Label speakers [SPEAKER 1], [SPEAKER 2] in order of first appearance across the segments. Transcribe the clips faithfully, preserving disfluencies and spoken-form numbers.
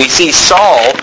[SPEAKER 1] we see Saul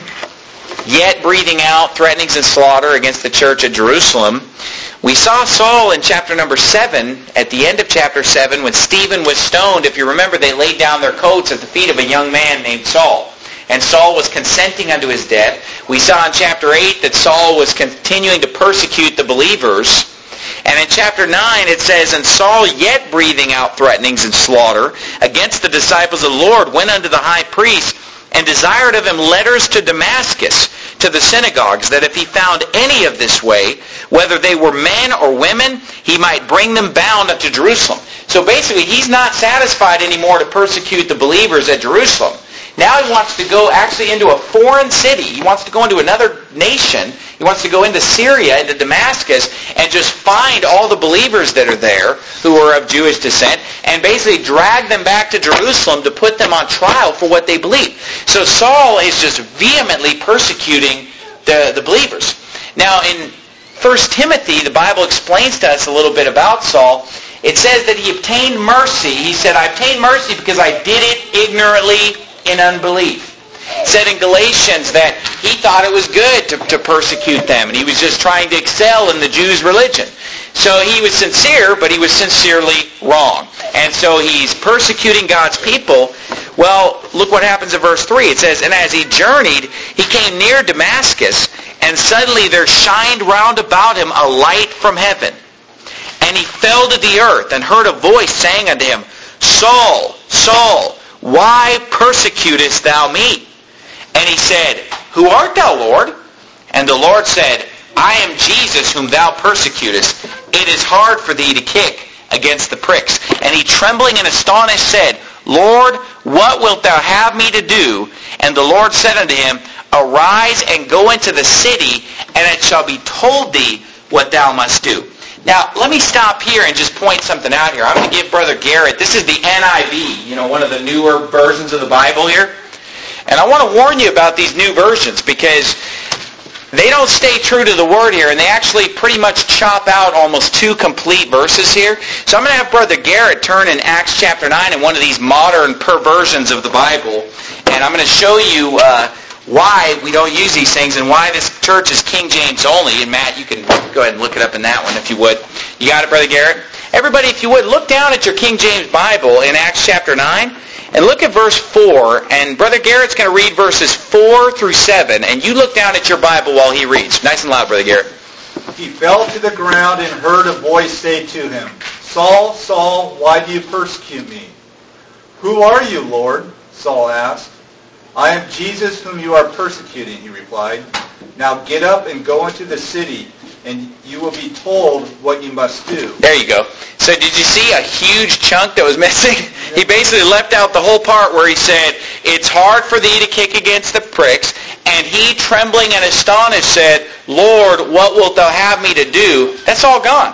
[SPEAKER 1] yet breathing out threatenings and slaughter against the church at Jerusalem. We saw Saul in chapter number seven, at the end of chapter seven, when Stephen was stoned. If you remember, they laid down their coats at the feet of a young man named Saul. And Saul was consenting unto his death. We saw in chapter eight that Saul was continuing to persecute the believers. And in chapter nine it says, And Saul, yet breathing out threatenings and slaughter against the disciples of the Lord, went unto the high priest, and desired of him letters to Damascus, to the synagogues, that if he found any of this way, whether they were men or women, he might bring them bound up to Jerusalem. So basically, he's not satisfied anymore to persecute the believers at Jerusalem. Now he wants to go actually into a foreign city. He wants to go into another nation. He wants to go into Syria, into Damascus, and just find all the believers that are there who are of Jewish descent, and basically drag them back to Jerusalem to put them on trial for what they believe. So Saul is just vehemently persecuting the, the believers. Now in First Timothy, the Bible explains to us a little bit about Saul. It says that he obtained mercy. He said, I obtained mercy because I did it ignorantly in unbelief. It said in Galatians that he thought it was good to, to persecute them, and he was just trying to excel in the Jews' religion. So he was sincere, but he was sincerely wrong. And so he's persecuting God's people. Well, look what happens in verse three. It says, And as he journeyed, he came near Damascus, and suddenly there shined round about him a light from heaven. And he fell to the earth, and heard a voice saying unto him, Saul, Saul, why persecutest thou me? And he said, Who art thou, Lord? And the Lord said, I am Jesus whom thou persecutest. It is hard for thee to kick against the pricks. And he, trembling and astonished, said, Lord, what wilt thou have me to do? And the Lord said unto him, Arise and go into the city, and it shall be told thee what thou must do. Now, let me stop here and just point something out here. I'm going to give Brother Garrett, this is the N I V, you know, one of the newer versions of the Bible here. And I want to warn you about these new versions because they don't stay true to the Word here, and they actually pretty much chop out almost two complete verses here. So I'm going to have Brother Garrett turn in Acts chapter nine in one of these modern perversions of the Bible, and I'm going to show you uh, why we don't use these things and why this church is King James only. And Matt, you can go ahead and look it up in that one if you would. You got it, Brother Garrett? Everybody, if you would, look down at your King James Bible in Acts chapter nine and look at verse four. And Brother Garrett's going to read verses four through seven. And you look down at your Bible while he reads. Nice and loud, Brother Garrett.
[SPEAKER 2] He fell to the ground and heard a voice say to him, Saul, Saul, why do you persecute me? Who are you, Lord? Saul asked. I am Jesus whom you are persecuting, he replied. Now get up and go into the city, and you will be told what you must do.
[SPEAKER 1] There you go. So did you see a huge chunk that was missing? He basically left out the whole part where he said, it's hard for thee to kick against the pricks. And he, trembling and astonished, said, Lord, what wilt thou have me to do? That's all gone.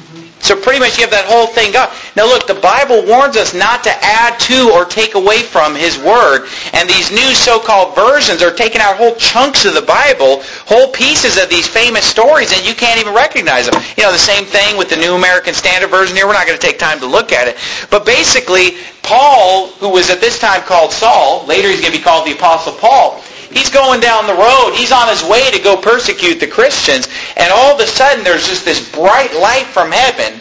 [SPEAKER 1] So pretty much you have that whole thing gone. Now look, the Bible warns us not to add to or take away from His Word. And these new so-called versions are taking out whole chunks of the Bible, whole pieces of these famous stories, and you can't even recognize them. You know, the same thing with the New American Standard Version here. We're not going to take time to look at it. But basically, Paul, who was at this time called Saul, later he's going to be called the Apostle Paul, he's going down the road. He's on his way to go persecute the Christians. And all of a sudden, there's just this bright light from heaven.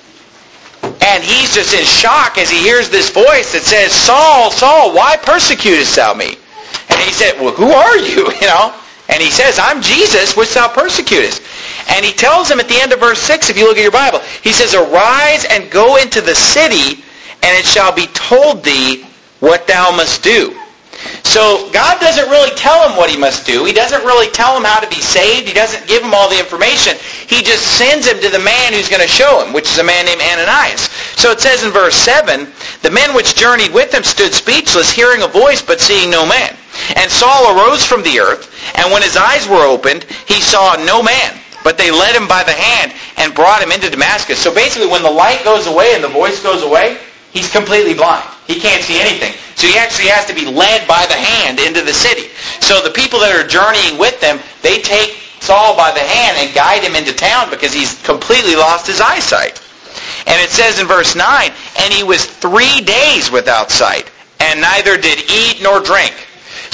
[SPEAKER 1] And he's just in shock as he hears this voice that says, Saul, Saul, why persecutest thou me? And he said, well, who are you? You know? And he says, I'm Jesus, which thou persecutest. And he tells him at the end of verse six, if you look at your Bible, he says, Arise and go into the city, and it shall be told thee what thou must do. So God doesn't really tell him what he must do. He doesn't really tell him how to be saved. He doesn't give him all the information. He just sends him to the man who's going to show him, which is a man named Ananias. So it says in verse seven, The men which journeyed with him stood speechless, hearing a voice, but seeing no man. And Saul arose from the earth, and when his eyes were opened, he saw no man. But they led him by the hand and brought him into Damascus. So basically when the light goes away and the voice goes away, he's completely blind. He can't see anything. So he actually has to be led by the hand into the city. So the people that are journeying with them, they take Saul by the hand and guide him into town because he's completely lost his eyesight. And it says in verse nine, And he was three days without sight, and neither did eat nor drink.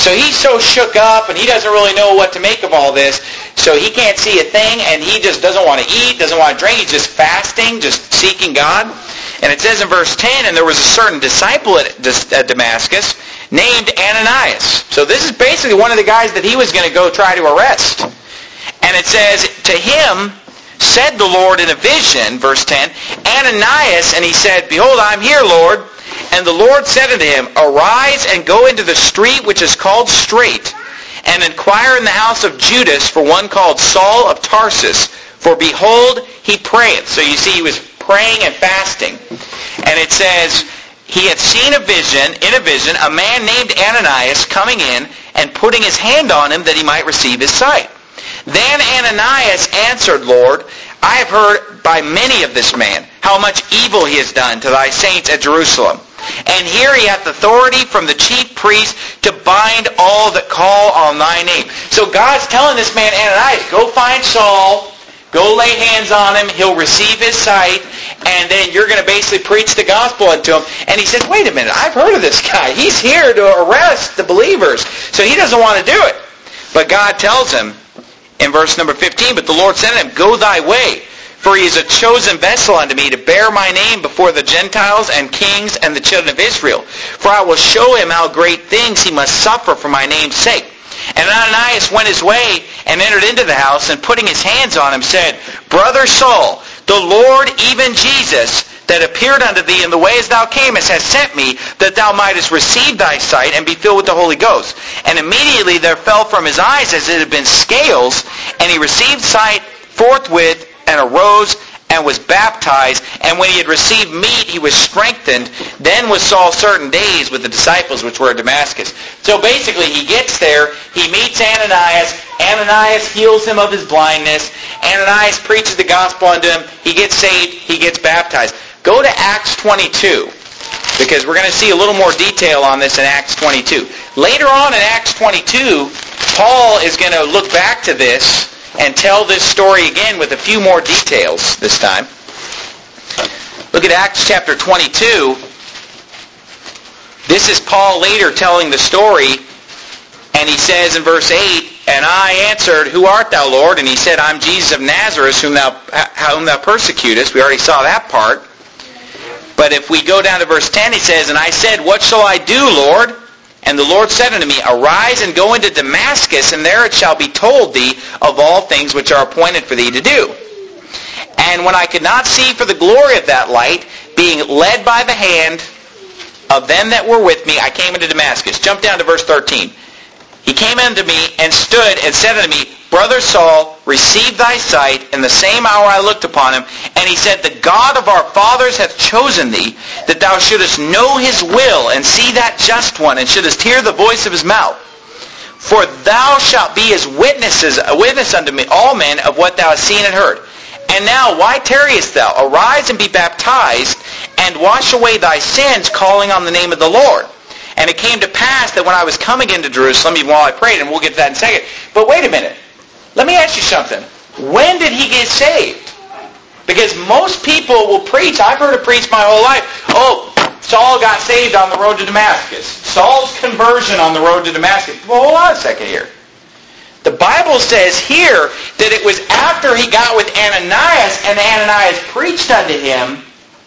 [SPEAKER 1] So he's so shook up, and he doesn't really know what to make of all this. So he can't see a thing, and he just doesn't want to eat, doesn't want to drink. He's just fasting, just seeking God. And it says in verse ten, and there was a certain disciple at Damascus named Ananias. So this is basically one of the guys that he was going to go try to arrest. And it says, to him said the Lord in a vision, verse ten, Ananias, and he said, behold, I am here, Lord. And the Lord said unto him, arise and go into the street which is called Straight, and inquire in the house of Judas for one called Saul of Tarsus, for behold, he prayeth. So you see, he was praying and fasting. And it says, he had seen a vision, in a vision, a man named Ananias coming in and putting his hand on him that he might receive his sight. Then Ananias answered, Lord, I have heard by many of this man how much evil he has done to thy saints at Jerusalem. And here he hath authority from the chief priest to bind all that call on thy name. So God's telling this man Ananias, go find Saul, go lay hands on him, he'll receive his sight, and then you're going to basically preach the gospel unto him. And he says, wait a minute, I've heard of this guy. He's here to arrest the believers. So he doesn't want to do it. But God tells him in verse number fifteen, but the Lord said unto him, go thy way, for he is a chosen vessel unto me to bear my name before the Gentiles and kings and the children of Israel. For I will show him how great things he must suffer for my name's sake. And Ananias went his way and entered into the house, and putting his hands on him said, Brother Saul, the Lord, even Jesus, that appeared unto thee in the way as thou camest, has sent me, that thou mightest receive thy sight and be filled with the Holy Ghost. And immediately there fell from his eyes as it had been scales, and he received sight forthwith, and arose and was baptized. And when he had received meat, he was strengthened. Then was Saul certain days with the disciples which were at Damascus. So basically he gets there, he meets Ananias, Ananias heals him of his blindness, Ananias preaches the gospel unto him, he gets saved, he gets baptized. Go to Acts twenty-two, because we're going to see a little more detail on this in Acts twenty-two. Later on in Acts twenty-two, Paul is going to look back to this and tell this story again with a few more details this time. Look at Acts chapter twenty-two. This is Paul later telling the story, and he says in verse eight, and I answered, who art thou, Lord? And he said, I'm Jesus of Nazareth, whom thou, whom thou persecutest. We already saw that part. But if we go down to verse ten, he says, and I said, what shall I do, Lord? And the Lord said unto me, arise and go into Damascus, and there it shall be told thee of all things which are appointed for thee to do. And when I could not see for the glory of that light, being led by the hand of them that were with me, I came into Damascus. Jump down to verse thirteen. He came unto me and stood and said unto me, Brother Saul, receive thy sight. In the same hour I looked upon him, and he said, the God of our fathers hath chosen thee, that thou shouldest know his will, and see that just one, and shouldest hear the voice of his mouth. For thou shalt be as witnesses, a witness unto me, all men, of what thou hast seen and heard. And now, why tarriest thou? Arise and be baptized, and wash away thy sins, calling on the name of the Lord. And it came to pass that when I was coming into Jerusalem, even while I prayed, and we'll get to that in a second. But wait a minute. Let me ask you something. When did he get saved? Because most people will preach. I've heard it preached my whole life. Oh, Saul got saved on the road to Damascus. Saul's conversion on the road to Damascus. Well, hold on a second here. The Bible says here that it was after he got with Ananias, and Ananias preached unto him,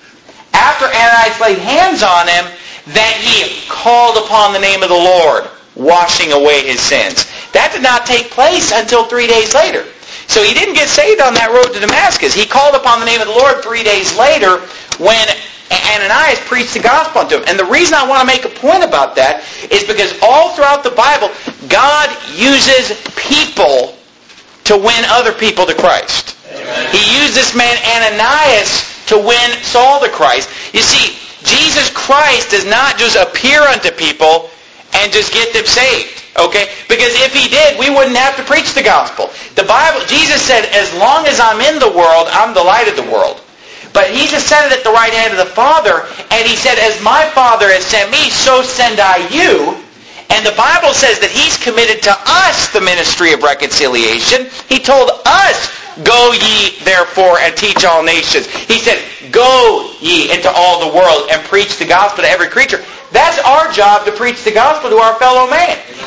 [SPEAKER 1] after Ananias laid hands on him, that he called upon the name of the Lord, washing away his sins. That did not take place until three days later. So he didn't get saved on that road to Damascus. He called upon the name of the Lord three days later when Ananias preached the gospel unto him. And the reason I want to make a point about that is because all throughout the Bible, God uses people to win other people to Christ. Amen. He used this man Ananias to win Saul to Christ. You see, Jesus Christ does not just appear unto people and just get them saved. Okay? Because if he did, we wouldn't have to preach the gospel. The Bible, Jesus said, as long as I'm in the world, I'm the light of the world. But he's ascended at the right hand of the Father, and he said, as my Father has sent me, so send I you. And the Bible says that he's committed to us the ministry of reconciliation. He told us, go ye therefore and teach all nations. He said, go ye into all the world and preach the gospel to every creature. That's our job, to preach the gospel to our fellow man. God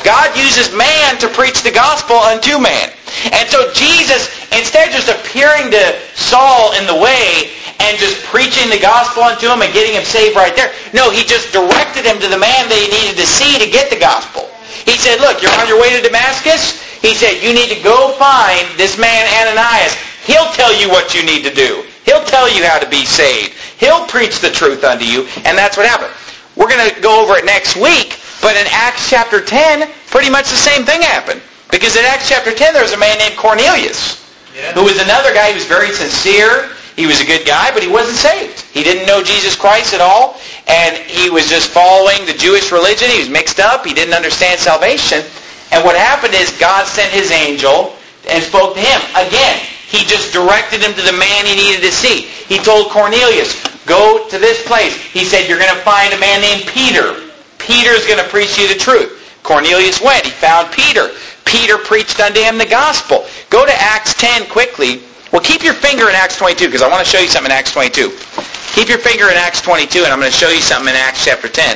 [SPEAKER 1] uses man to preach the gospel unto man. And so Jesus, instead of just appearing to Saul in the way and just preaching the gospel unto him and getting him saved right there, no, he just directed him to the man that he needed to see to get the gospel. He said, look, you're on your way to Damascus. He said, you need to go find this man Ananias. He'll tell you what you need to do. He'll tell you how to be saved. He'll preach the truth unto you. And that's what happened. We're going to go over it next week. But in Acts chapter ten, pretty much the same thing happened. Because in Acts chapter ten, there was a man named Cornelius, yeah. who was another guy who was very sincere. He was a good guy, but he wasn't saved. He didn't know Jesus Christ at all. And he was just following the Jewish religion. He was mixed up. He didn't understand salvation. And what happened is God sent his angel and spoke to him. Again, he just directed him to the man he needed to see. He told Cornelius, go to this place. He said, you're going to find a man named Peter. Peter's going to preach you the truth. Cornelius went. He found Peter. Peter preached unto him the gospel. Go to Acts ten quickly. Well, keep your finger in Acts twenty-two, because I want to show you something in Acts twenty-two. Keep your finger in Acts twenty-two, and I'm going to show you something in Acts chapter ten.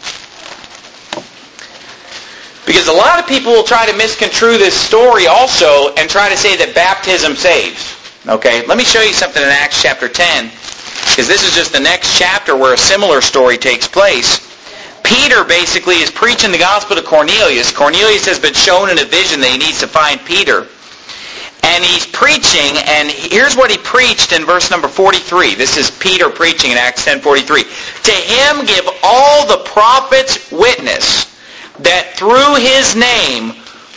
[SPEAKER 1] Because a lot of people will try to misconstrue this story also and try to say that baptism saves. Okay, let me show you something in Acts chapter ten, because this is just the next chapter where a similar story takes place. Peter basically is preaching the gospel to Cornelius. Cornelius has been shown in a vision that he needs to find Peter. And he's preaching, and here's what he preached in verse number forty-three. This is Peter preaching in Acts ten forty-three. To him give all the prophets witness that through his name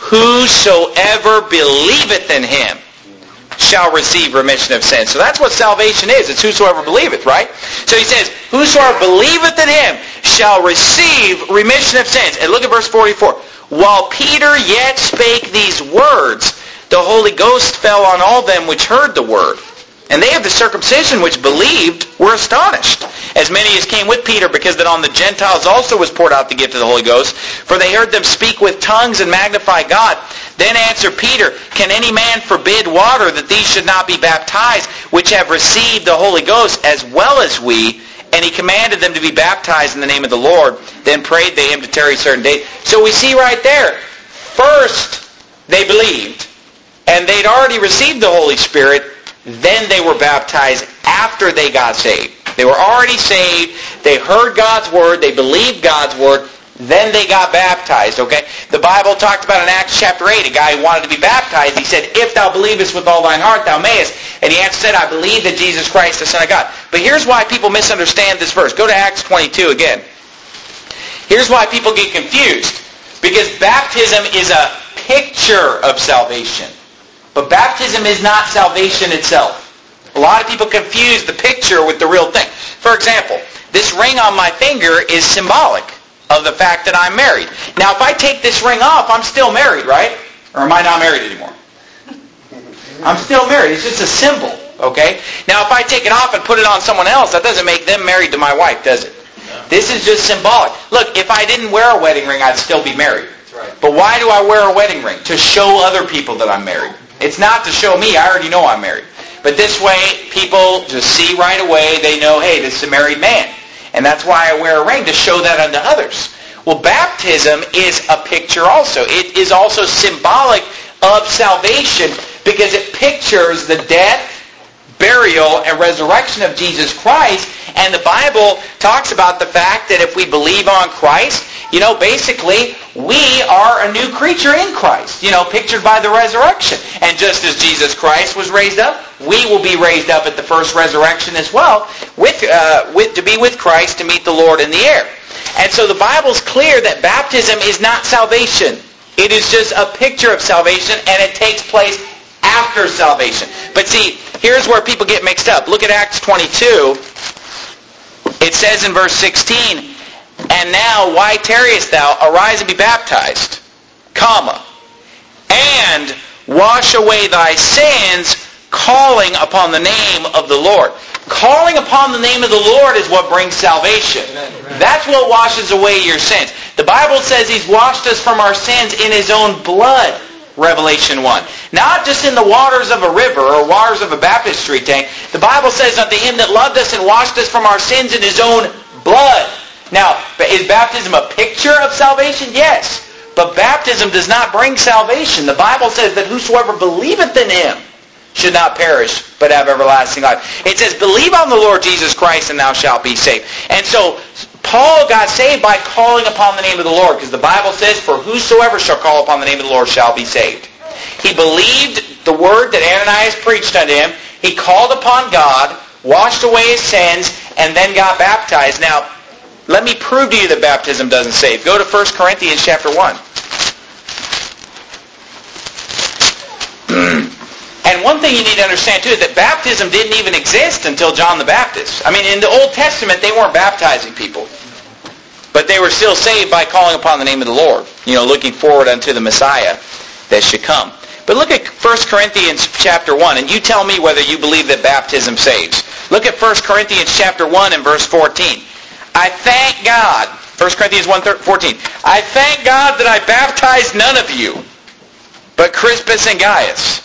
[SPEAKER 1] whosoever believeth in him shall receive remission of sins. So that's what salvation is. It's whosoever believeth, right? So he says, whosoever believeth in him shall receive remission of sins. And look at verse forty-four. While Peter yet spake these words, the Holy Ghost fell on all them which heard the word. And they of the circumcision which believed were astonished, as many as came with Peter, because that on the Gentiles also was poured out the gift of the Holy Ghost. For they heard them speak with tongues and magnify God. Then answered Peter, can any man forbid water that these should not be baptized, which have received the Holy Ghost as well as we? And he commanded them to be baptized in the name of the Lord. Then prayed they him to tarry certain days. So we see right there, first they believed, and they'd already received the Holy Spirit. Then they were baptized after they got saved. They were already saved. They heard God's word. They believed God's word. Then they got baptized, okay? The Bible talked about in Acts chapter eight, a guy who wanted to be baptized. He said, if thou believest with all thine heart, thou mayest. And he answered, I believe that Jesus Christ, the Son of God. But here's why people misunderstand this verse. Go to Acts twenty-two again. Here's why people get confused. Because baptism is a picture of salvation. But baptism is not salvation itself. A lot of people confuse the picture with the real thing. For example, this ring on my finger is symbolic of the fact that I'm married. Now, if I take this ring off, I'm still married, right? Or am I not married anymore? I'm still married. It's just a symbol, okay? Now, if I take it off and put it on someone else, that doesn't make them married to my wife, does it? This is just symbolic. Look, if I didn't wear a wedding ring, I'd still be married. But why do I wear a wedding ring? To show other people that I'm married. It's not to show me. I already know I'm married. But this way, people just see right away. They know, hey, this is a married man. And that's why I wear a ring, to show that unto others. Well, baptism is a picture also. It is also symbolic of salvation because it pictures the death, burial, and resurrection of Jesus Christ. And the Bible talks about the fact that if we believe on Christ, you know, basically, we are a new creature in Christ, you know, pictured by the resurrection. And just as Jesus Christ was raised up, we will be raised up at the first resurrection as well, with, uh, with to be with Christ to meet the Lord in the air. And so the Bible's clear that baptism is not salvation. It is just a picture of salvation, and it takes place after salvation. But see, here's where people get mixed up. Look at Acts twenty-two. It says in verse sixteen, and now, why tarriest thou? Arise and be baptized, comma, and wash away thy sins, calling upon the name of the Lord. Calling upon the name of the Lord is what brings salvation. That's what washes away your sins. The Bible says He's washed us from our sins in His own blood, Revelation one. Not just in the waters of a river or waters of a baptistry tank. The Bible says unto Him that loved us and washed us from our sins in His own blood. Now, is baptism a picture of salvation? Yes. But baptism does not bring salvation. The Bible says that whosoever believeth in him should not perish, but have everlasting life. It says, believe on the Lord Jesus Christ, and thou shalt be saved. And so, Paul got saved by calling upon the name of the Lord, because the Bible says, for whosoever shall call upon the name of the Lord shall be saved. He believed the word that Ananias preached unto him. He called upon God, washed away his sins, and then got baptized. Now, let me prove to you that baptism doesn't save. Go to First Corinthians chapter one. And one thing you need to understand, too, is that baptism didn't even exist until John the Baptist. I mean, in the Old Testament, they weren't baptizing people. But they were still saved by calling upon the name of the Lord, you know, looking forward unto the Messiah that should come. But look at First Corinthians chapter one, and you tell me whether you believe that baptism saves. Look at First Corinthians chapter one and verse fourteen. I thank God, First Corinthians one fourteen, I thank God that I baptized none of you, but Crispus and Gaius.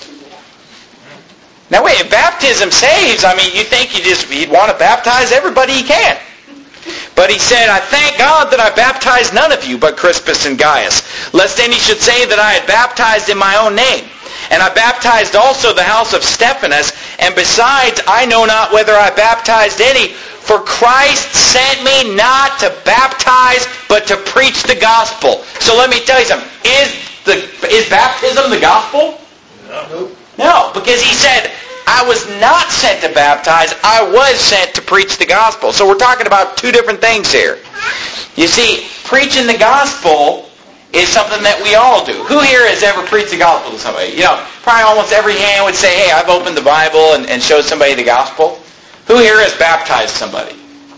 [SPEAKER 1] Now wait, if baptism saves, I mean, you think you just, you'd want to baptize everybody you can. But he said, I thank God that I baptized none of you but Crispus and Gaius, lest any should say that I had baptized in my own name. And I baptized also the house of Stephanas, and besides, I know not whether I baptized any, for Christ sent me not to baptize, but to preach the gospel. So let me tell you something. Is the is baptism the gospel? No. No, because he said, I was not sent to baptize, I was sent to preach the gospel. So we're talking about two different things here. You see, preaching the gospel is something that we all do. Who here has ever preached the gospel to somebody? You know, probably almost every hand would say, hey, I've opened the Bible and, and showed somebody the gospel. Who here has baptized somebody?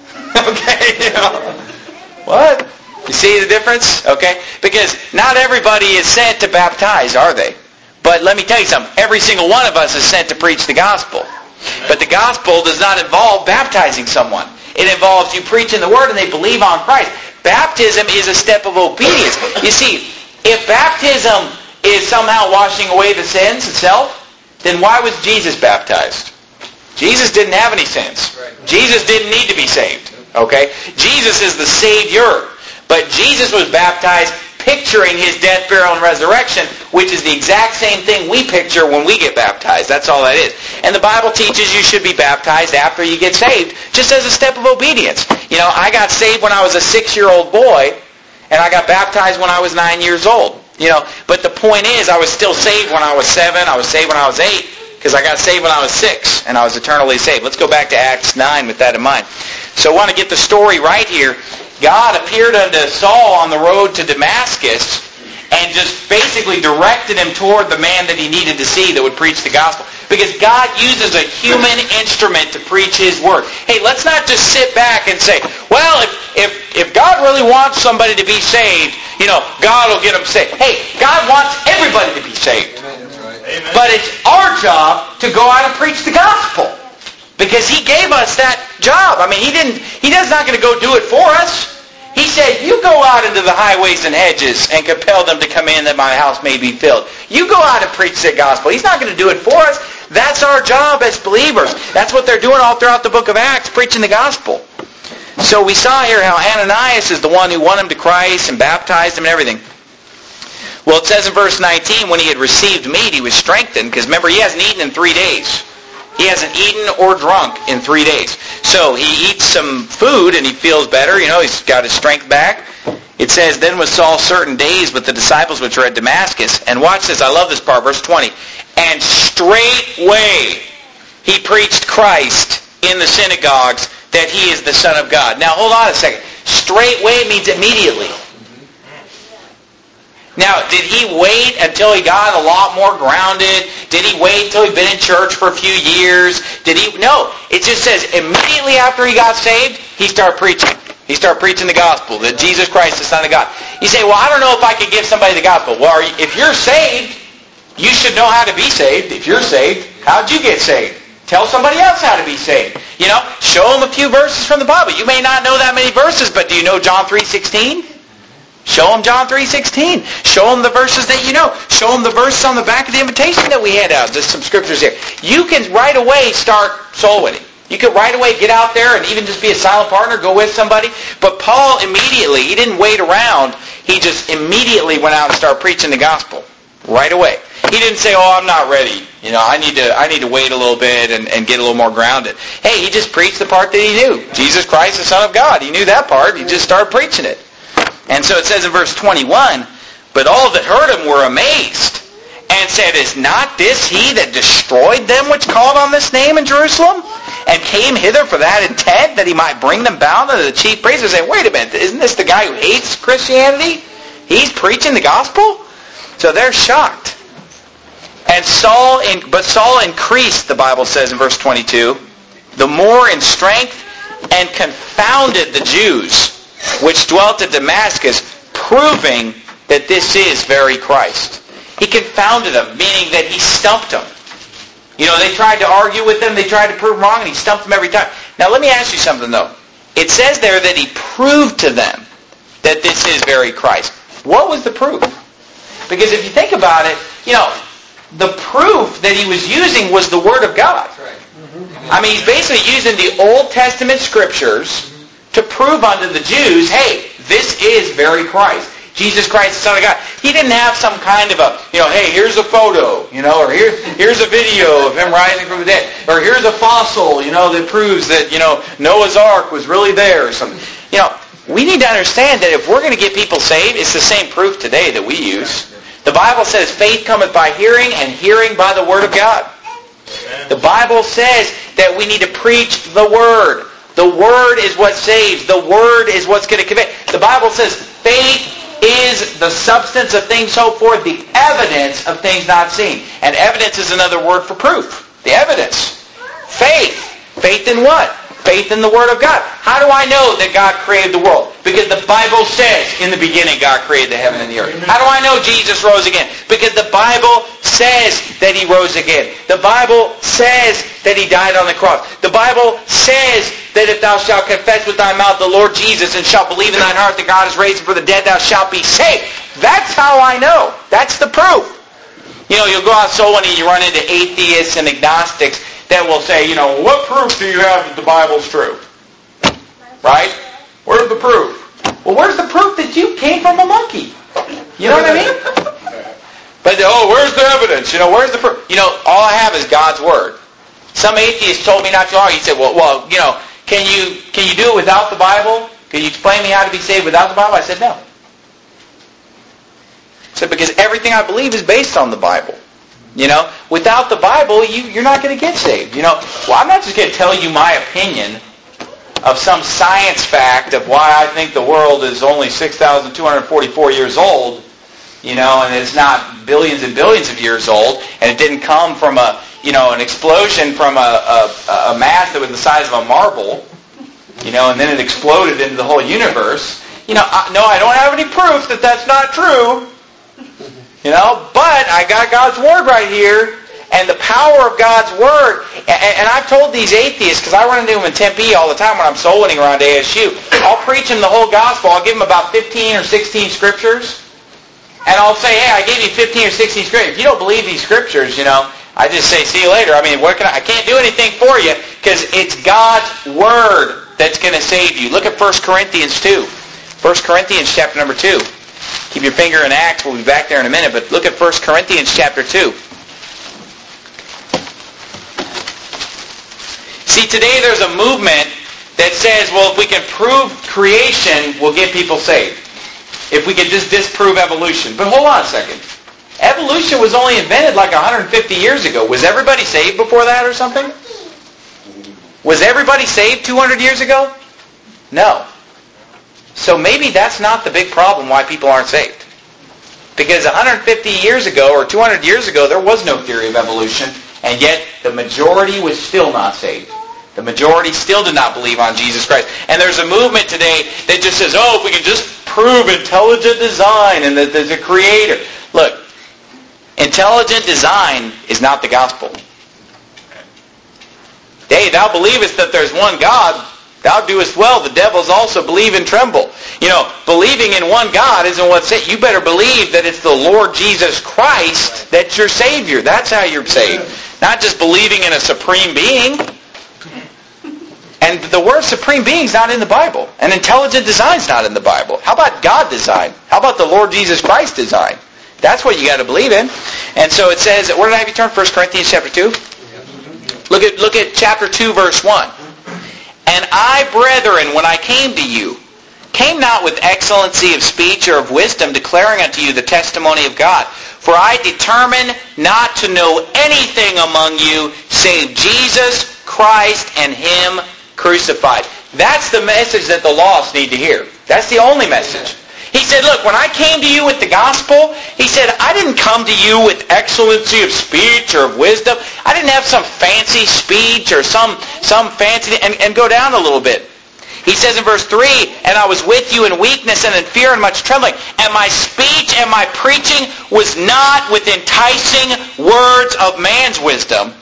[SPEAKER 1] Okay, you know. What? You see the difference? Okay? Because not everybody is sent to baptize, are they? But let me tell you something. Every single one of us is sent to preach the gospel. But the gospel does not involve baptizing someone. It involves you preaching the word and they believe on Christ. Baptism is a step of obedience. You see, if baptism is somehow washing away the sins itself, then why was Jesus baptized? Jesus didn't have any sins. Jesus didn't need to be saved. Okay? Jesus is the Savior. But Jesus was baptized picturing his death, burial, and resurrection, which is the exact same thing we picture when we get baptized. That's all that is. And the Bible teaches you should be baptized after you get saved, just as a step of obedience. You know, I got saved when I was a six-year-old boy, and I got baptized when I was nine years old. You know, but the point is, I was still saved when I was seven, I was saved when I was eight, because I got saved when I was six, and I was eternally saved. Let's go back to Acts nine with that in mind. So I want to get the story right here. God appeared unto Saul on the road to Damascus and just basically directed him toward the man that he needed to see that would preach the gospel. Because God uses a human instrument to preach his word. Hey, let's not just sit back and say, well, if, if, if God really wants somebody to be saved, you know, God will get them saved. Hey, God wants everybody to be saved. Amen. But it's our job to go out and preach the gospel. Because he gave us that job. I mean, he didn't. He does not going to go do it for us. He said, you go out into the highways and hedges and compel them to come in that my house may be filled. You go out and preach the gospel. He's not going to do it for us. That's our job as believers. That's what they're doing all throughout the book of Acts, preaching the gospel. So we saw here how Ananias is the one who won him to Christ and baptized him and everything. Well, it says in verse nineteen, when he had received meat, he was strengthened. Because remember, he hasn't eaten in three days. He hasn't eaten or drunk in three days. So he eats some food and he feels better. You know, he's got his strength back. It says, then was Saul certain days with the disciples which were at Damascus. And watch this. I love this part. Verse twenty. And straightway he preached Christ in the synagogues that he is the Son of God. Now, hold on a second. Straightway means immediately. Now, did he wait until he got a lot more grounded? Did he wait until he'd been in church for a few years? Did he? No. It just says immediately after he got saved, he started preaching. He started preaching the gospel, that Jesus Christ is the Son of God. You say, well, I don't know if I could give somebody the gospel. Well, are you, if you're saved, you should know how to be saved. If you're saved, how'd you get saved? Tell somebody else how to be saved. You know, show them a few verses from the Bible. You may not know that many verses, but do you know John three sixteen? Show them John three sixteen. Show them the verses that you know. Show them the verses on the back of the invitation that we hand out. There's some scriptures here. You can right away start soul winning. You could right away get out there and even just be a silent partner, go with somebody. But Paul immediately, he didn't wait around. He just immediately went out and started preaching the gospel right away. He didn't say, oh, I'm not ready. You know, I need to I need to wait a little bit and, and get a little more grounded. Hey, he just preached the part that he knew. Jesus Christ, the Son of God. He knew that part. He just started preaching it. And so it says in verse twenty-one, but all that heard him were amazed and said, is not this he that destroyed them which called on this name in Jerusalem? And came hither for that intent, that he might bring them bound unto the chief priests? And say, wait a minute, isn't this the guy who hates Christianity? He's preaching the gospel? So they're shocked. And Saul, in, but Saul increased, the Bible says in verse twenty-two, the more in strength, and confounded the Jews which dwelt at Damascus, proving that this is very Christ. He confounded them, meaning that he stumped them. You know, they tried to argue with him, they tried to prove him wrong, and he stumped them every time. Now let me ask you something though. It says there that he proved to them that this is very Christ. What was the proof? Because if you think about it, you know, the proof that he was using was the Word of God. I mean, he's basically using the Old Testament Scriptures to prove unto the Jews, hey, this is very Christ. Jesus Christ, the Son of God. He didn't have some kind of a, you know, hey, here's a photo, you know, or here, here's a video of him rising from the dead, or here's a fossil, you know, that proves that, you know, Noah's Ark was really there or something. You know, we need to understand that if we're going to get people saved, it's the same proof today that we use. The Bible says faith cometh by hearing, and hearing by the Word of God. The Bible says that we need to preach the Word. The Word is what saves. The Word is what's going to convict. The Bible says faith is the substance of things hoped for, the evidence of things not seen. And evidence is another word for proof. The evidence. Faith. Faith in what? Faith in the Word of God. How do I know that God created the world? Because the Bible says, in the beginning God created the heaven and the earth. How do I know Jesus rose again? Because the Bible says that He rose again. The Bible says that He died on the cross. The Bible says that if thou shalt confess with thy mouth the Lord Jesus and shalt believe in thine heart that God is raised him from the dead, thou shalt be saved. That's how I know. That's the proof. You know, you'll go out soul winning and you run into atheists and agnostics that will say, you know, what proof do you have that the Bible's true? Right? Where's the proof? Well, where's the proof that you came from a monkey? You know what I mean? But, oh, where's the evidence? You know, where's the proof? You know, all I have is God's Word. Some atheist told me not too long, he said, well, well, you know, can you can you do it without the Bible? Can you explain me how to be saved without the Bible? I said, no. I said, because everything I believe is based on the Bible. You know, without the Bible, you, you're not going to get saved. You know, well, I'm not just going to tell you my opinion of some science fact of why I think the world is only six thousand two hundred forty-four years old, you know, and it's not billions and billions of years old, and it didn't come from a, you know, an explosion from a, a, a mass that was the size of a marble, you know, and then it exploded into the whole universe. You know, I, no, I don't have any proof that that's not true. You know, but I got God's Word right here, and the power of God's Word. And, and I've told these atheists, because I run into them in Tempe all the time when I'm soul winning around A S U, I'll preach them the whole gospel. I'll give them about fifteen or sixteen scriptures, and I'll say, hey, I gave you fifteen or sixteen scriptures. If you don't believe these scriptures, you know, I just say, see you later. I mean, what can I, I can't do anything for you, because it's God's Word that's going to save you. Look at First Corinthians two. First Corinthians chapter number two. Keep your finger in Acts. We'll be back there in a minute. But look at First Corinthians chapter two. See, today there's a movement that says, well, if we can prove creation, we'll get people saved. If we can just disprove evolution. But hold on a second. Evolution was only invented like one hundred fifty years ago. Was everybody saved before that or something? Was everybody saved two hundred years ago? No. So maybe that's not the big problem why people aren't saved. Because one hundred fifty years ago or two hundred years ago, there was no theory of evolution, and yet the majority was still not saved. The majority still did not believe on Jesus Christ. And there's a movement today that just says, oh, if we can just prove intelligent design and that there's a creator. Look, intelligent design is not the gospel. Hey, thou believest that there's one God, thou doest well. The devils also believe and tremble. You know, believing in one God isn't what's it. You better believe that it's the Lord Jesus Christ that's your Savior. That's how you're saved. Not just believing in a supreme being. And the word supreme being is not in the Bible. And intelligent design is not in the Bible. How about God design? How about the Lord Jesus Christ design? That's what you got to believe in. And so it says, where did I have you turn? First Corinthians chapter two? Look at, look at chapter two, verse one. And I, brethren, when I came to you, came not with excellency of speech or of wisdom, declaring unto you the testimony of God. For I determined not to know anything among you save Jesus Christ and Him crucified. That's the message that the lost need to hear. That's the only message. He said, look, when I came to you with the gospel, he said, I didn't come to you with excellency of speech or of wisdom. I didn't have some fancy speech or some some fancy... And, and go down a little bit. He says in verse three, and I was with you in weakness and in fear and much trembling. And my speech and my preaching was not with enticing words of man's wisdom.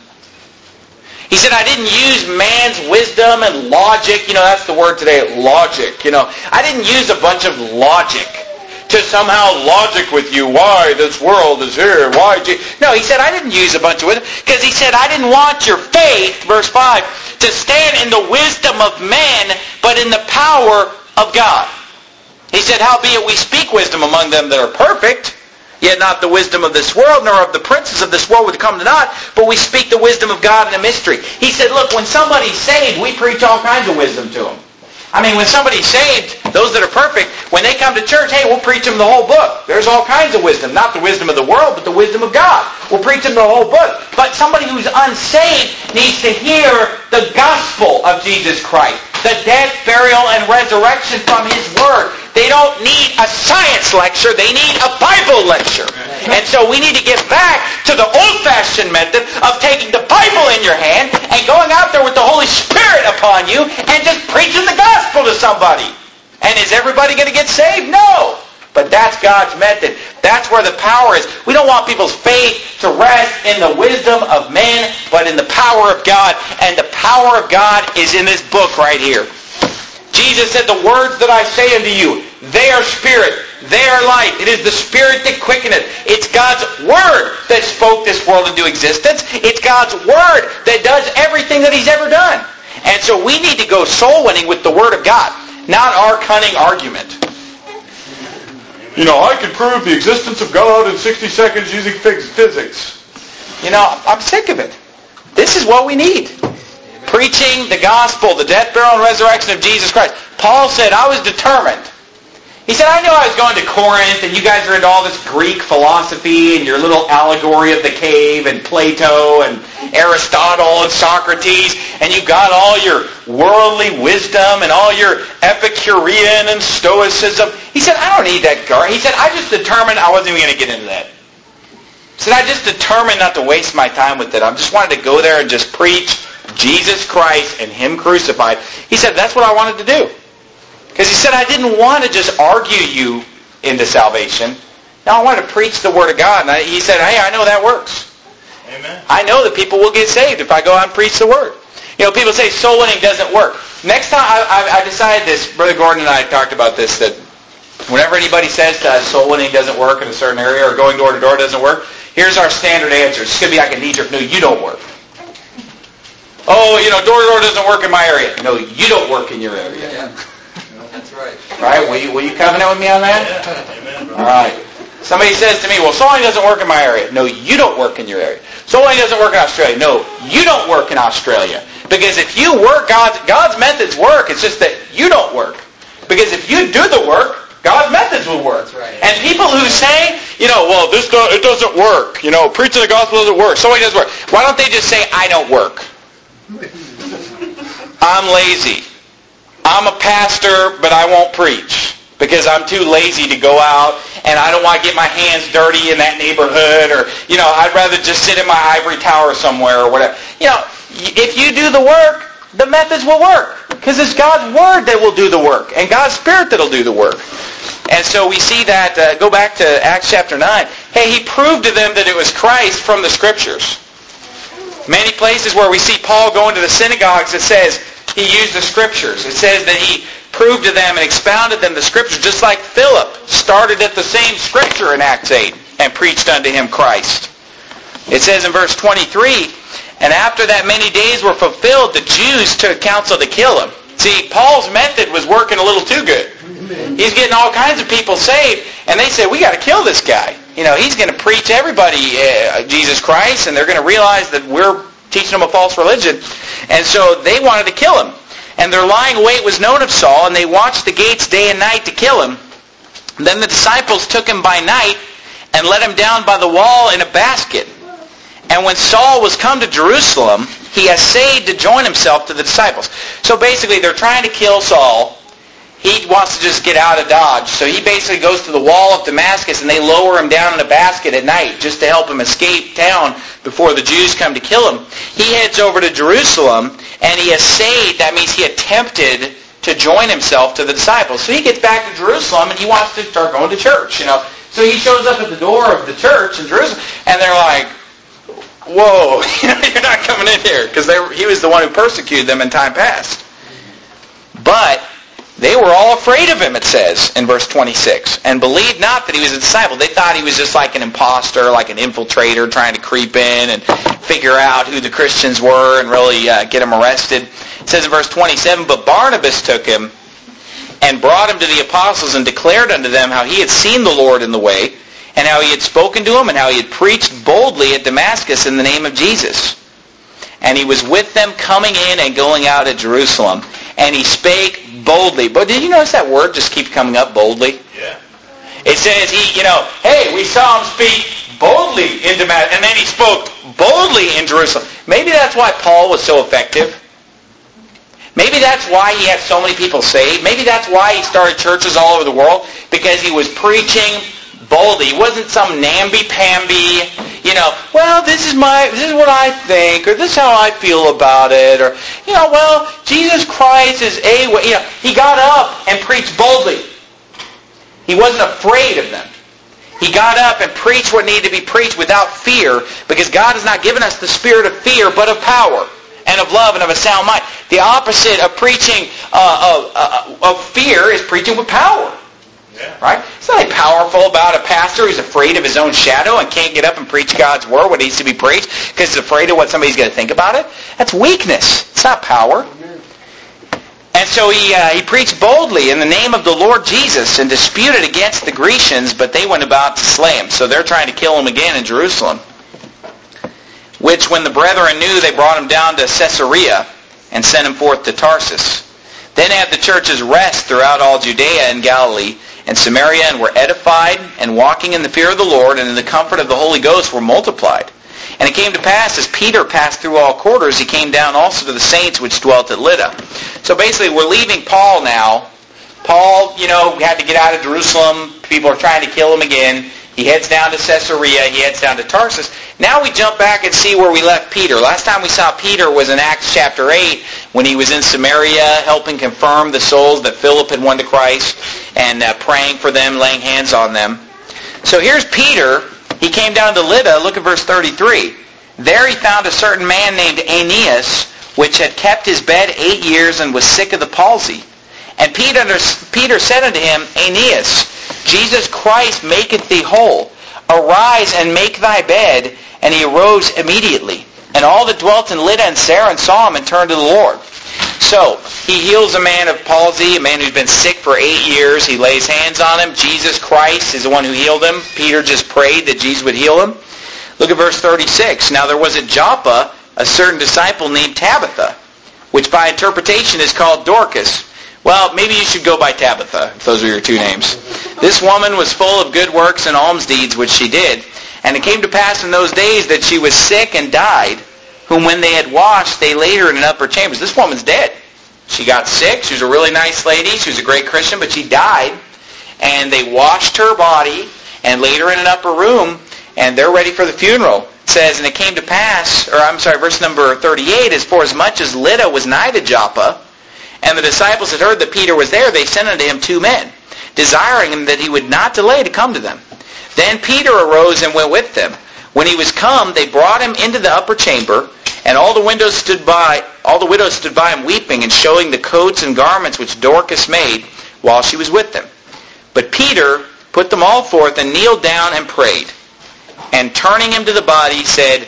[SPEAKER 1] He said, I didn't use man's wisdom and logic. You know, that's the word today, logic. You know, I didn't use a bunch of logic to somehow logic with you why this world is here. Why? No, he said, I didn't use a bunch of wisdom. Because he said, I didn't want your faith, verse five, to stand in the wisdom of men, but in the power of God. He said, howbeit we speak wisdom among them that are perfect, yet not the wisdom of this world, nor of the princes of this world would come to naught, but we speak the wisdom of God in a mystery. He said, look, when somebody's saved, we preach all kinds of wisdom to them. I mean, when somebody's saved, those that are perfect, when they come to church, hey, we'll preach them the whole book. There's all kinds of wisdom. Not the wisdom of the world, but the wisdom of God. We'll preach them the whole book. But somebody who's unsaved needs to hear the gospel of Jesus Christ. The death, burial, and resurrection from His Word. They don't need a science lecture. They need a Bible lecture. And so we need to get back to the old-fashioned method of taking the Bible in your hand and going out there with the Holy Spirit upon you and just preaching the gospel to somebody. And is everybody going to get saved? No. But that's God's method. That's where the power is. We don't want people's faith to rest in the wisdom of men, but in the power of God. And the power of God is in this book right here. Jesus said, the words that I say unto you, they are spirit, they are life. It is the Spirit that quickeneth. It's God's Word that spoke this world into existence. It's God's Word that does everything that He's ever done. And so we need to go soul winning with the Word of God, not our cunning argument. You know, I can prove the existence of God in sixty seconds using physics. You know, I'm sick of it. This is what we need. Preaching the gospel, the death, burial, and resurrection of Jesus Christ. Paul said, I was determined. He said, I knew I was going to Corinth, and you guys are into all this Greek philosophy, and your little allegory of the cave, and Plato, and Aristotle, and Socrates, and you got all your worldly wisdom, and all your Epicurean and Stoicism. He said, I don't need that gar. He said, I just determined I wasn't even going to get into that. He said, I just determined not to waste my time with it. I just wanted to go there and just preach Jesus Christ and Him crucified. He said, that's what I wanted to do. Because he said, I didn't want to just argue you into salvation. No, I wanted to preach the Word of God. And I, he said, hey, I know that works. Amen. I know that people will get saved if I go out and preach the Word. You know, people say soul winning doesn't work. Next time, I, I, I decided this, Brother Gordon and I talked about this, that whenever anybody says to us soul winning doesn't work in a certain area or going door to door doesn't work, here's our standard answer. It's going to be like a knee-jerk, no, you don't work. Oh, you know, door to door doesn't work in my area. No, you don't work in your area.
[SPEAKER 3] Yeah. That's right.
[SPEAKER 1] Right? Will you, will you covenant with me on that?
[SPEAKER 3] Yeah. Amen.
[SPEAKER 1] All right. Somebody says to me, well, soul winning doesn't work in my area. No, you don't work in your area. Soul winning doesn't work in Australia. No, you don't work in Australia. Because if you work, God's, God's methods work. It's just that you don't work. Because if you do the work, God's methods will work.
[SPEAKER 3] That's right.
[SPEAKER 1] And people who say, you know, well, this do, it doesn't work. You know, preaching the gospel doesn't work. Soul winning doesn't work. Why don't they just say, I don't work? I'm lazy. I'm a pastor, but I won't preach because I'm too lazy to go out and I don't want to get my hands dirty in that neighborhood, or, you know, I'd rather just sit in my ivory tower somewhere or whatever. You know, if you do the work, the methods will work because it's God's Word that will do the work and God's Spirit that will do the work. And so we see that, uh, go back to Acts chapter nine. Hey, he proved to them that it was Christ from the Scriptures. Many places where we see Paul going to the synagogues, it says he used the Scriptures. It says that he proved to them and expounded them the Scriptures, just like Philip started at the same Scripture in Acts eight and preached unto him Christ. It says in verse twenty-three, And after that many days were fulfilled, the Jews took counsel to kill him. See, Paul's method was working a little too good. He's getting all kinds of people saved, and they said, we got to kill this guy. You know, he's going to preach everybody uh, Jesus Christ, and they're going to realize that we're teaching them a false religion. And so they wanted to kill him. And their lying wait was known of Saul, and they watched the gates day and night to kill him. And then the disciples took him by night and let him down by the wall in a basket. And when Saul was come to Jerusalem, he essayed to join himself to the disciples. So basically, they're trying to kill Saul. He wants to just get out of Dodge. So he basically goes to the wall of Damascus, and they lower him down in a basket at night just to help him escape town before the Jews come to kill him. He heads over to Jerusalem, and he essayed, that means he attempted to join himself to the disciples. So he gets back to Jerusalem, and he wants to start going to church. You know, so he shows up at the door of the church in Jerusalem, and they're like, whoa, you're not coming in here, because he was the one who persecuted them in time past. But they were all afraid of him, it says in verse twenty-six, and believed not that he was a disciple. They thought he was just like an imposter, like an infiltrator trying to creep in and figure out who the Christians were and really uh, get them arrested. It says in verse twenty-seven, but Barnabas took him and brought him to the apostles and declared unto them how he had seen the Lord in the way, and how he had spoken to him, and how he had preached boldly at Damascus in the name of Jesus. And he was with them coming in and going out at Jerusalem. And he spake boldly. But did you notice that word just keeps coming up, boldly?
[SPEAKER 3] Yeah.
[SPEAKER 1] It says, he, you know, hey, we saw him speak boldly in Damascus. And then he spoke boldly in Jerusalem. Maybe that's why Paul was so effective. Maybe that's why he had so many people saved. Maybe that's why he started churches all over the world. Because he was preaching boldly. He wasn't some namby-pamby, you know, well, this is my, this is what I think, or this is how I feel about it, or, you know, well, Jesus Christ is a way. You know, he got up and preached boldly. He wasn't afraid of them. He got up and preached what needed to be preached without fear, because God has not given us the spirit of fear, but of power and of love and of a sound mind. The opposite of preaching uh, of, uh, of fear is preaching with power.
[SPEAKER 3] Yeah.
[SPEAKER 1] Right? It's nothing powerful about a pastor who's afraid of his own shadow and can't get up and preach God's word, what needs to be preached, because he's afraid of what somebody's going to think about it. That's weakness. It's not power. And so he uh, he preached boldly in the name of the Lord Jesus and disputed against the Grecians, but they went about to slay him. So they're trying to kill him again in Jerusalem. Which when the brethren knew, they brought him down to Caesarea and sent him forth to Tarsus. Then had the churches rest throughout all Judea and Galilee and Samaria, and were edified, and walking in the fear of the Lord and in the comfort of the Holy Ghost were multiplied. And it came to pass, as Peter passed through all quarters, he came down also to the saints which dwelt at Lydda. So basically, we're leaving Paul now. Paul, you know, had to get out of Jerusalem. People are trying to kill him again. He heads down to Caesarea. He heads down to Tarsus. Now we jump back and see where we left Peter. Last time we saw Peter was in Acts chapter eight, when he was in Samaria helping confirm the souls that Philip had won to Christ, and uh, praying for them, laying hands on them. So here's Peter. He came down to Lydda. Look at verse thirty-three. There he found a certain man named Aeneas, which had kept his bed eight years and was sick of the palsy. And Peter, Peter said unto him, Aeneas, Jesus Christ maketh thee whole. Arise and make thy bed. And he arose immediately. And all that dwelt in Lydda and Saron saw him and turned to the Lord. So, he heals a man of palsy, a man who's been sick for eight years. He lays hands on him. Jesus Christ is the one who healed him. Peter just prayed that Jesus would heal him. Look at verse thirty-six. Now there was at Joppa a certain disciple named Tabitha, which by interpretation is called Dorcas. Well, maybe you should go by Tabitha, if those are your two names. This woman was full of good works and alms deeds, which she did. And it came to pass in those days that she was sick and died, whom when they had washed, they laid her in an upper chamber. This woman's dead. She got sick. She was a really nice lady. She was a great Christian, but she died. And they washed her body and laid her in an upper room, and they're ready for the funeral. It says, and it came to pass, or I'm sorry, verse number thirty-eight, is for as much as Lydda was nigh to Joppa, and the disciples had heard that Peter was there, they sent unto him two men, desiring him that he would not delay to come to them. Then Peter arose and went with them. When he was come, they brought him into the upper chamber, and all the windows stood by, all the widows stood by him weeping, and showing the coats and garments which Dorcas made while she was with them. But Peter put them all forth, and kneeled down and prayed. And turning him to the body, said,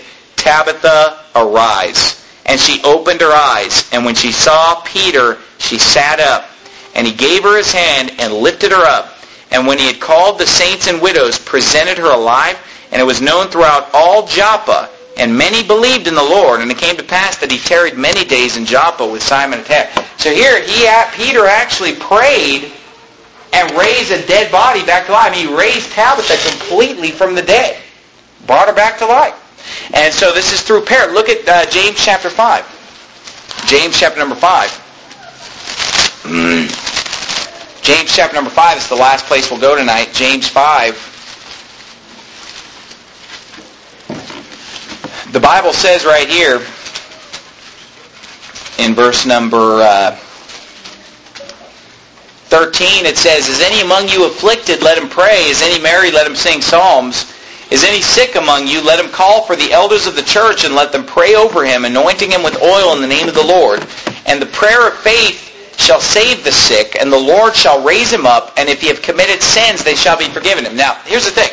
[SPEAKER 1] Tabitha, arise. And she opened her eyes, and when she saw Peter, she sat up. And he gave her his hand and lifted her up. And when he had called the saints and widows, presented her alive, and it was known throughout all Joppa, and many believed in the Lord. And it came to pass that he tarried many days in Joppa with Simon and Tabitha. So here, he, Peter actually prayed and raised a dead body back to life. He raised Tabitha completely from the dead. Brought her back to life. And so this is through prayer. Look at uh, James chapter five. James chapter number five. James chapter number five is the last place we'll go tonight. James five. The Bible says right here in verse number uh, thirteen, it says, Is any among you afflicted? Let him pray. Is any merry? Let him sing psalms. Is any sick among you? Let him call for the elders of the church and let them pray over him, anointing him with oil in the name of the Lord. And the prayer of faith shall save the sick, and the Lord shall raise him up, and if he have committed sins, they shall be forgiven him. Now, here's the thing.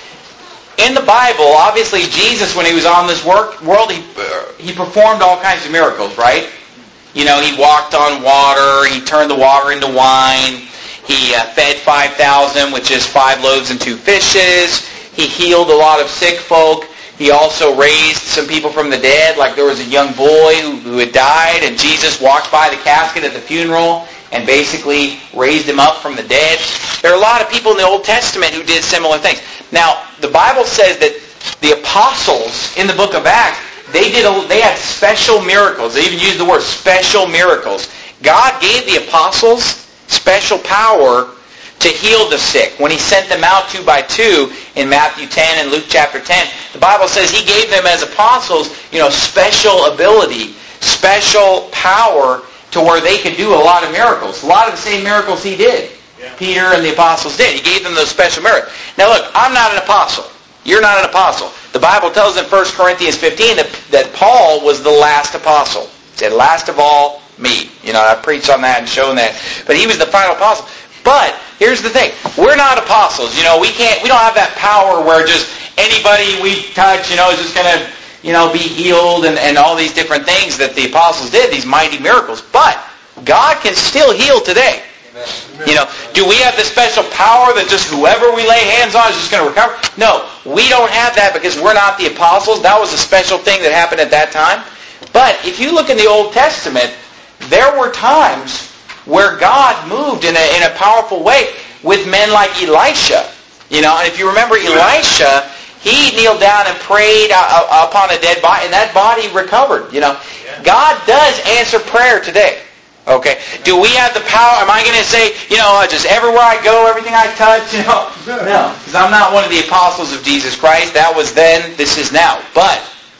[SPEAKER 1] In the Bible, obviously, Jesus, when he was on this work, world, he, uh, he performed all kinds of miracles, right? You know, he walked on water, he turned the water into wine, he uh, fed five thousand with just five loaves and two fishes, he healed a lot of sick folk, he also raised some people from the dead, like there was a young boy who, who had died, and Jesus walked by the casket at the funeral and basically raised him up from the dead. There are a lot of people in the Old Testament who did similar things. Now, the Bible says that the apostles in the book of Acts, they did a, they had special miracles. They even used the word special miracles. God gave the apostles special power to heal the sick. When he sent them out two by two in Matthew ten and Luke chapter ten, the Bible says he gave them as apostles, you know, special ability, special power to where they could do a lot of miracles. A lot of the same miracles he did. Yeah. Peter and the apostles did. He gave them those special miracles. Now look, I'm not an apostle. You're not an apostle. The Bible tells in First Corinthians fifteen that, that Paul was the last apostle. It said, last of all, me. You know, I've preached on that and shown that. But he was the final apostle. But here's the thing. We're not apostles. You know, we can't, we don't have that power where just anybody we touch, you know, is just going to, you know, be healed and, and all these different things that the apostles did, these mighty miracles. But God can still heal today. Amen. You know, do we have the special power that just whoever we lay hands on is just going to recover? No, we don't have that because we're not the apostles. That was a special thing that happened at that time. But if you look in the Old Testament, there were times where God moved in a, in a powerful way with men like Elisha. You know, and if you remember Elisha, he kneeled down and prayed uh, upon a dead body, and that body recovered. You know, yeah. God does answer prayer today. Okay, do we have the power? Am I going to say, you know, just everywhere I go, everything I touch, you know? No, because I'm not one of the apostles of Jesus Christ. That was then, this is now. But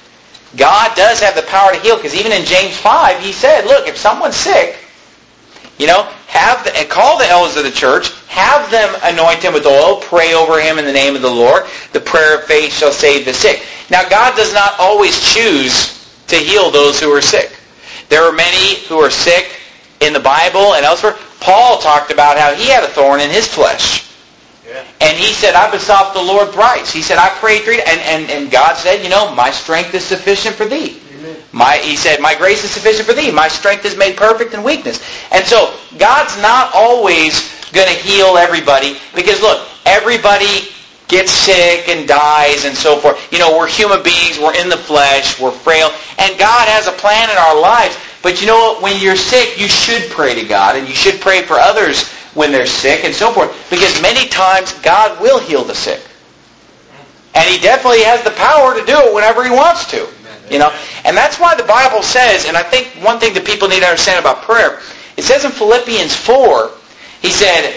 [SPEAKER 1] God does have the power to heal, because even in James five, he said, look, if someone's sick, you know, have the, call the elders of the church, have them anoint him with oil, pray over him in the name of the Lord. The prayer of faith shall save the sick. Now, God does not always choose to heal those who are sick. There are many who are sick in the Bible and elsewhere. Paul talked about how he had a thorn in his flesh. Yeah. And he said, I besought the Lord thrice. He said, I prayed three times. And, and, and God said, you know, my strength is sufficient for thee. My, he said, my grace is sufficient for thee. My strength is made perfect in weakness. And so, God's not always going to heal everybody. Because look, everybody gets sick and dies and so forth. You know, we're human beings. We're in the flesh. We're frail. And God has a plan in our lives. But you know what? When you're sick, you should pray to God. And you should pray for others when they're sick and so forth. Because many times, God will heal the sick. And he definitely has the power to do it whenever he wants to. You know, and that's why the Bible says, and I think one thing that people need to understand about prayer, it says in Philippians four, he said,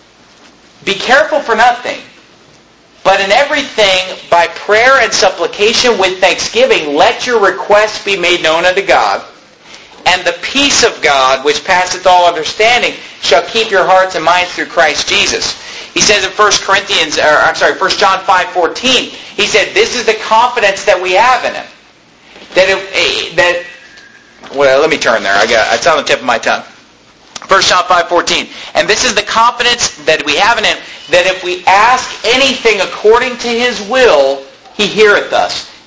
[SPEAKER 1] be careful for nothing, but in everything, by prayer and supplication with thanksgiving, let your requests be made known unto God, and the peace of God, which passeth all understanding, shall keep your hearts and minds through Christ Jesus. He says in First Corinthians, or I'm sorry, First John five fourteen, he said, this is the confidence that we have in him. That, it, that well, let me turn there. I got it's on the tip of my tongue. First John five fourteen. And this is the confidence that we have in him, that if we ask anything according to his will, he heareth us.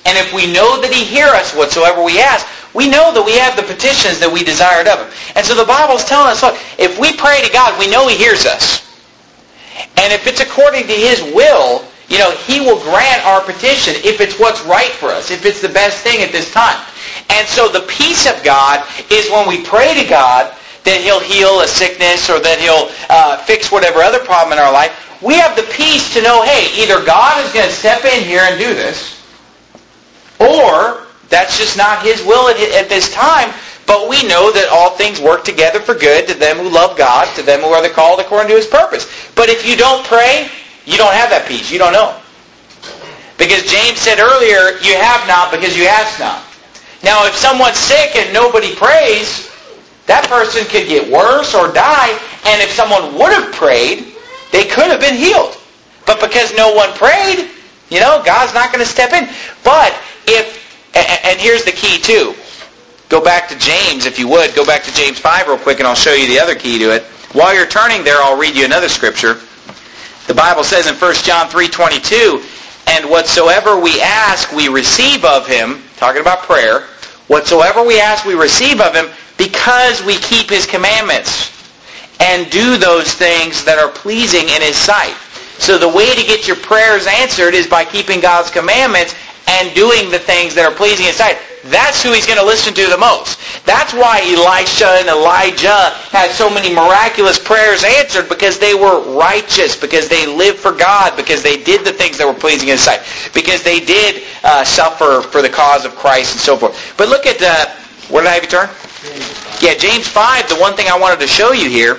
[SPEAKER 1] And if we know that he hears us whatsoever we ask, we know that we have the petitions that we desired of him. And so the Bible's telling us, look, if we pray to God, we know he hears us. And if it's according to his will, you know, he will grant our petition if it's what's right for us, if it's the best thing at this time. And so the peace of God is when we pray to God that he'll heal a sickness or that he'll uh, fix whatever other problem in our life. We have the peace to know, hey, either God is going to step in here and do this, or that's just not his will at, at this time. But we know that all things work together for good to them who love God, to them who are the called according to his purpose. But if you don't pray, you don't have that peace. You don't know. Because James said earlier, you have not because you ask not. Now, if someone's sick and nobody prays, that person could get worse or die. And if someone would have prayed, they could have been healed. But because no one prayed, you know, God's not going to step in. But if, and here's the key too. Go back to James, if you would. Go back to James five real quick, and I'll show you the other key to it. While you're turning there, I'll read you another scripture. The Bible says in First John three twenty-two, and whatsoever we ask, we receive of him, talking about prayer, whatsoever we ask, we receive of him, because we keep his commandments and do those things that are pleasing in his sight. So the way to get your prayers answered is by keeping God's commandments and doing the things that are pleasing in his sight. That's who he's going to listen to the most. That's why Elisha and Elijah had so many miraculous prayers answered, because they were righteous, because they lived for God, because they did the things that were pleasing in his sight, because they did uh, suffer for the cause of Christ and so forth. But look at, uh, where did I have you turn? Yeah, James five, the one thing I wanted to show you here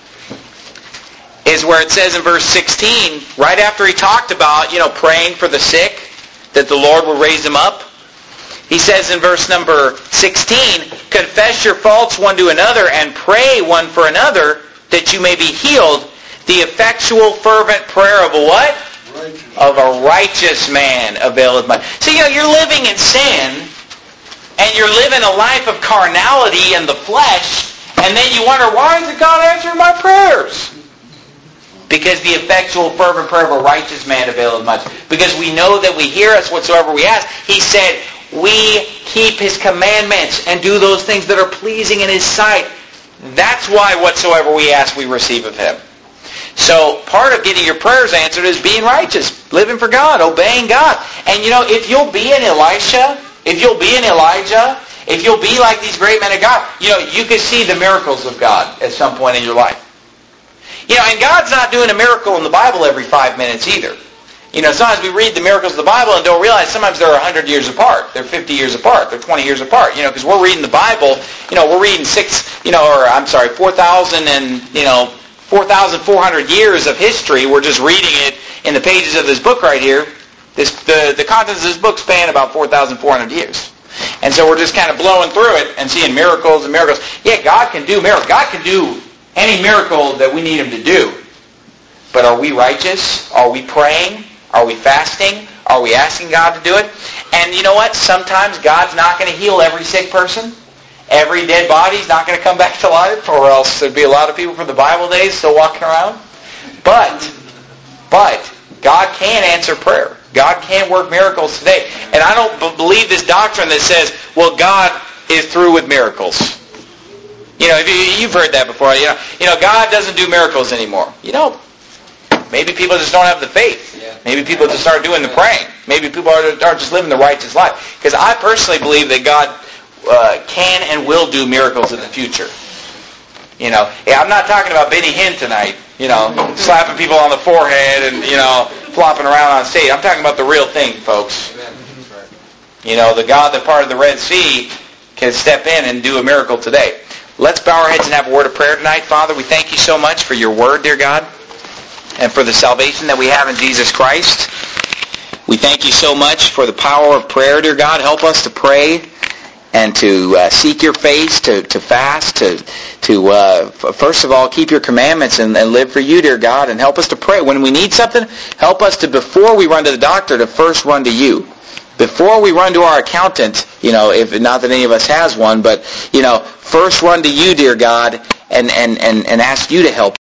[SPEAKER 1] is where it says in verse sixteen, right after he talked about, you know, praying for the sick, that the Lord would raise them up. He says in verse number sixteen, confess your faults one to another and pray one for another that you may be healed. The effectual fervent prayer of a what? Righteous. Of a righteous man availeth much. So, you know, you're living in sin and you're living a life of carnality and the flesh, and then you wonder, why isn't God answering my prayers? Because the effectual fervent prayer of a righteous man availeth much. Because we know that we hear us whatsoever we ask. He said, we keep his commandments and do those things that are pleasing in his sight. That's why whatsoever we ask, we receive of him. So part of getting your prayers answered is being righteous, living for God, obeying God. And you know, if you'll be an Elisha, if you'll be an Elijah, if you'll be like these great men of God, you know, you can see the miracles of God at some point in your life. You know, and God's not doing a miracle in the Bible every five minutes either. You know, sometimes we read the miracles of the Bible and don't realize sometimes they're one hundred years apart. They're fifty years apart. They're twenty years apart. You know, because we're reading the Bible, you know, we're reading six, you know, or I'm sorry, four thousand and, you know, four thousand four hundred years of history. We're just reading it in the pages of this book right here. This, the, the contents of this book span about four thousand four hundred years. And so we're just kind of blowing through it and seeing miracles and miracles. Yeah, God can do miracles. God can do any miracle that we need him to do. But are we righteous? Are we praying? Are we fasting? Are we asking God to do it? And you know what? Sometimes God's not going to heal every sick person. Every dead body's not going to come back to life, or else there'd be a lot of people from the Bible days still walking around. But, but, God can answer prayer. God can work miracles today. And I don't b- believe this doctrine that says, well, God is through with miracles. You know, you've heard that before. You know, you know, God doesn't do miracles anymore. You know, maybe people just don't have the faith. Maybe people just aren't doing the praying. Maybe people aren't just living the righteous life. Because I personally believe that God uh, can and will do miracles in the future. You know, yeah, I'm not talking about Benny Hinn tonight. You know, slapping people on the forehead and, you know, flopping around on stage. I'm talking about the real thing, folks. You know, the God that parted the Red Sea can step in and do a miracle today. Let's bow our heads and have a word of prayer tonight. Father, we thank you so much for your word, dear God, and for the salvation that we have in Jesus Christ. We thank you so much for the power of prayer, dear God. Help us to pray and to uh, seek your face, to, to fast, to, to uh, first of all, keep your commandments and, and live for you, dear God, and help us to pray. When we need something, help us to, before we run to the doctor, to first run to you. Before we run to our accountant, you know, if not that any of us has one, but, you know, first run to you, dear God, and, and, and, and ask you to help